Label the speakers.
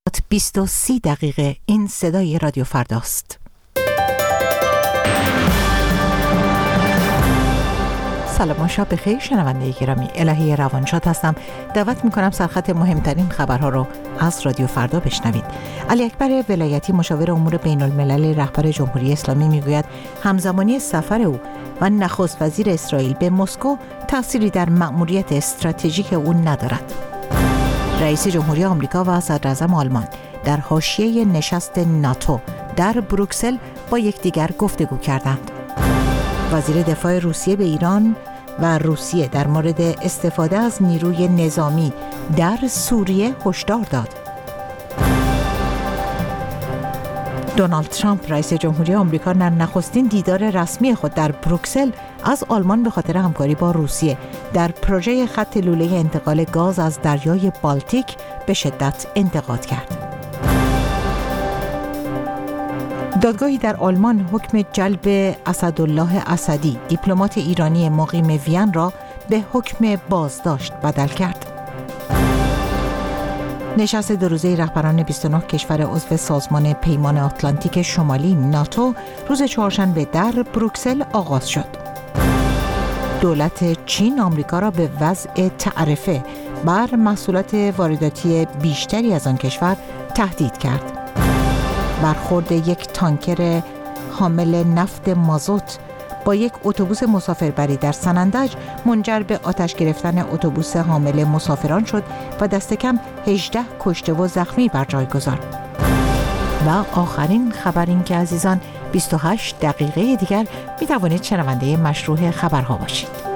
Speaker 1: 20:30 دقیقه. این صدای رادیو فرداست. سلام و شب بخیر شنونده گرامی. الهی روانشاد هستم. دعوت میکنم سرخط مهمترین خبرها رو از رادیو فردا بشنوید. علی اکبر ولایتی مشاور امور بین الملل رهبر جمهوری اسلامی میگوید همزمانی سفر او و نخست وزیر اسرائیل به مسکو تأثیری در مأموریت استراتژیک او ندارد. رئیس جمهوری آمریکا و صدر اعظم آلمان در حاشیه نشست ناتو در بروکسل با یکدیگر گفتگو کردند. وزیر دفاع روسیه به ایران و روسیه در مورد استفاده از نیروی نظامی در سوریه هشدار داد. دونالد ترامپ رئیس جمهوری آمریکا در نخستین دیدار رسمی خود در بروکسل از آلمان به خاطر همکاری با روسیه در پروژه خط لوله انتقال گاز از دریای بالتیک به شدت انتقاد کرد. دادگاهی در آلمان حکم جلب اسدالله اسدی، دیپلمات ایرانی مقیم وین را به حکم بازداشت بدل کرد. نشست 2 روزه رهبران 29 کشور عضو سازمان پیمان آتلانتیک شمالی ناتو روز چهارشنبه در بروکسل آغاز شد. دولت چین آمریکا را به وضع تعرفه بر محصولات وارداتی بیشتری از آن کشور تهدید کرد. برخورد یک تانکر حامل نفت مازوت با یک اتوبوس مسافربری در سنندج منجر به آتش گرفتن اتوبوس حامل مسافران شد و دست کم 18 کشته و زخمی بر جای گذارد. و آخرین خبر این که عزیزان 28 دقیقه دیگر می توانید شنونده مشروع خبرها باشید.